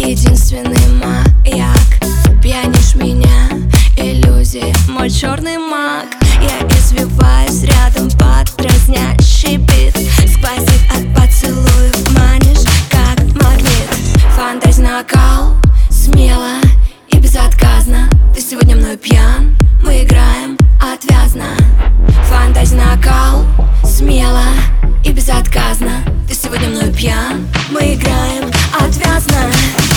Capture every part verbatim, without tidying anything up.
единственный маяк. Пьянишь меня, иллюзии, мой черный маг. Я извиваюсь рядом под дразнящий бит. Сквозит от поцелуев, манишь как магнит. Фантазия накал, смело и безотказно. Ты сегодня мной пьян, мы играем отвязно. Фантазия накал, смело и безотказно. Ты сегодня мной пьян, мы играем отвязно.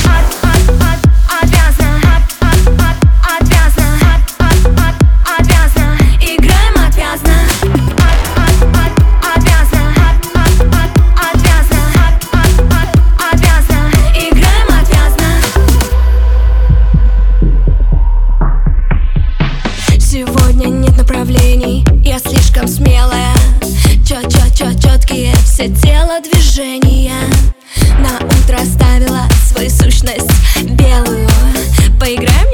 Сегодня нет направлений, я слишком смелая. Чё-чё-чё-чёткие все телодвижения. На утро оставила свою сущность белую. Поиграем